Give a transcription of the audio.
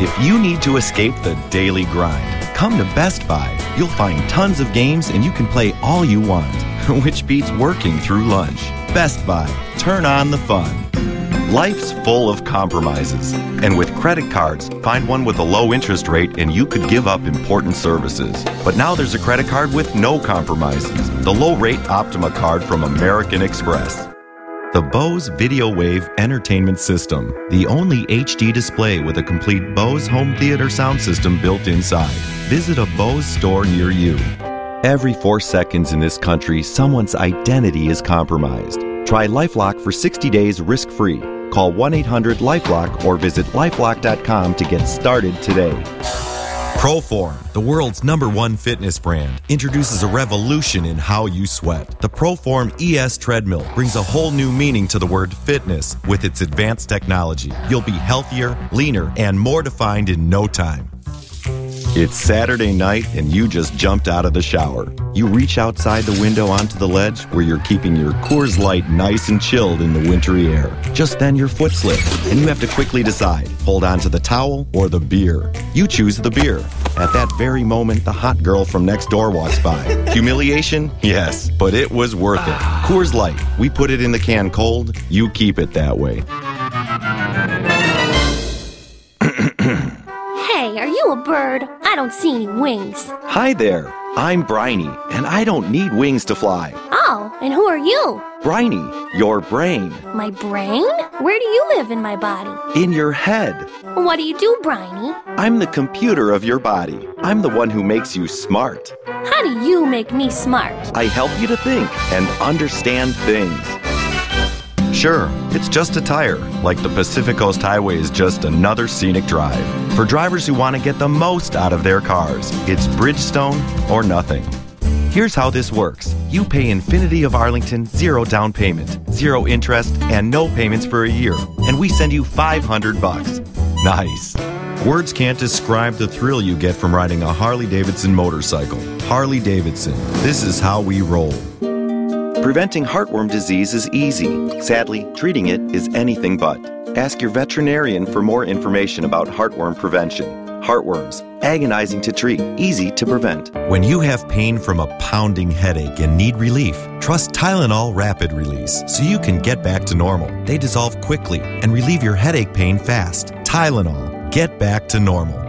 If you need to escape the daily grind, come to Best Buy. You'll find tons of games and you can play all you want, which beats working through lunch. Best Buy, turn on the fun. Life's full of compromises, and with credit cards, find one with a low interest rate and you could give up important services. But now there's a credit card with no compromises, the low-rate Optima card from American Express. The Bose Video Wave Entertainment System, the only HD display with a complete Bose home theater sound system built inside. Visit a Bose store near you. Every 4 seconds in this country, someone's identity is compromised. Try LifeLock for 60 days risk-free. Call 1-800-LifeLock or visit lifelock.com to get started today. Proform, the world's #1 fitness brand, introduces a revolution in how you sweat. The Proform ES treadmill brings a whole new meaning to the word fitness with its advanced technology. You'll be healthier, leaner, and more defined in no time. It's Saturday night and you just jumped out of the shower. You reach outside the window onto the ledge where you're keeping your Coors Light nice and chilled in the wintry air. Just then your foot slips and you have to quickly decide, hold on to the towel or the beer. You choose the beer. At that very moment, the hot girl from next door walks by. Humiliation? Yes, but it was worth it. Coors Light, we put it in the can cold, you keep it that way. Hey, are you a bird? I don't see any wings. Hi there, I'm Briny, and I don't need wings to fly. Oh, and who are you? Briny, your brain. My brain? Where do you live in my body? In your head. What do you do, Briny? I'm the computer of your body. I'm the one who makes you smart. How do you make me smart? I help you to think and understand things. Sure, it's just a tire, like the Pacific Coast Highway is just another scenic drive. For drivers who want to get the most out of their cars, it's Bridgestone or nothing. Here's how this works. You pay Infinity of Arlington 0 down payment, 0 interest, and no payments for a year. And we send you $500. Nice. Words can't describe the thrill you get from riding a Harley-Davidson motorcycle. Harley-Davidson. This is how we roll. Preventing heartworm disease is easy. Sadly, treating it is anything but. Ask your veterinarian for more information about heartworm prevention. Heartworms, agonizing to treat, easy to prevent. When you have pain from a pounding headache and need relief, trust Tylenol Rapid Release so you can get back to normal. They dissolve quickly and relieve your headache pain fast. Tylenol, get back to normal.